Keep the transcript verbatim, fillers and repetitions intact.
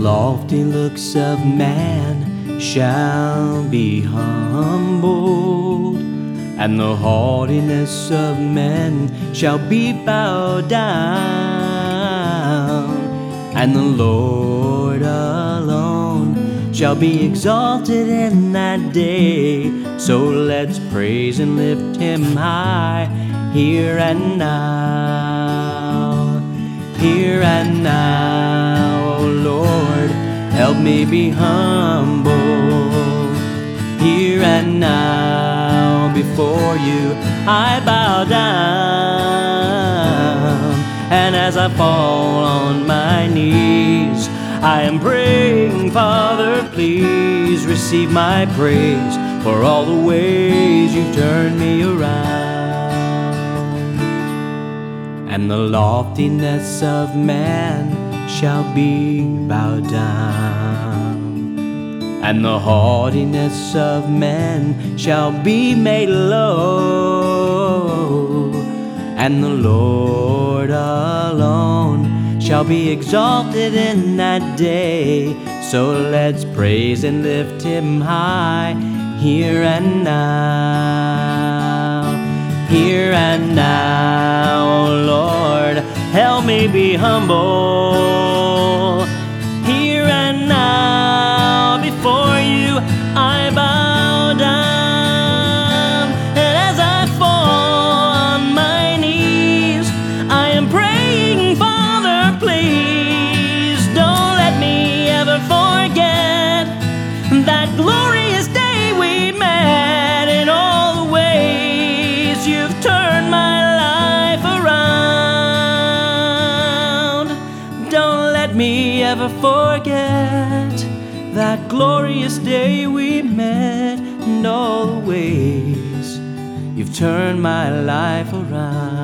lofty looks of man shall be humbled, and the haughtiness of men shall be bowed down, and the Lord alone shall be exalted in that day. So let's praise and lift him high, here and now, here and now. Oh Lord, help me be humble, here and now. Before you I bow down, and as I fall on my knees, I am praying, Father, please receive my praise for all the ways you've turned me around. And the loftiness of man shall be bowed down, and the haughtiness of men shall be made low, and the Lord alone shall be exalted in that day. So let's praise and lift him high, here and now, here and now. Oh Lord, help me be humble, here and now. Before you I bow down, and as I fall on my knees, I am praying, Father, please don't let me ever forget that glorious day we met, in all the ways you've turned my life around. Don't let me ever forget that glorious day we met, and all the ways you've turned my life around.